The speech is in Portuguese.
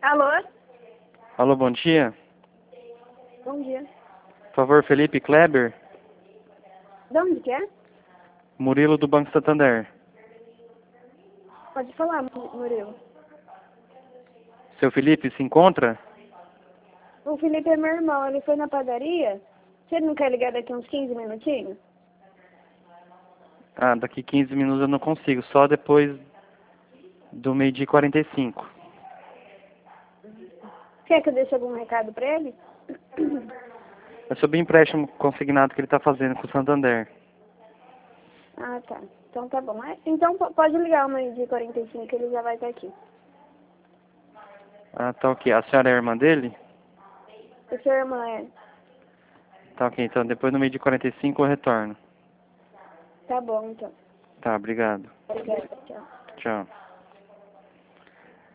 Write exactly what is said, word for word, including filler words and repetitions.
Alô? Alô, bom dia. Bom dia. Por favor, Felipe Kleber. De onde que é? Murilo do Banco Santander. Pode falar, Murilo. Seu Felipe se encontra? O Felipe é meu irmão, ele foi na padaria. Você não quer ligar daqui uns quinze minutinhos? Ah, daqui quinze minutos eu não consigo, só depois do meio-dia e quarenta e cinco. Quer que eu deixe algum recado pra ele? É sobre o empréstimo consignado que ele está fazendo com o Santander. Ah, tá. Então tá bom. É, então po- pode ligar o meio-dia e quarenta e cinco que ele já vai estar aqui. Ah, tá ok. A senhora é a irmã dele? E sua irmã é? Tá ok, então depois do meio-dia e quarenta e cinco eu retorno. Tá bom, então. Tá, obrigado. Obrigada, tchau. Tchau.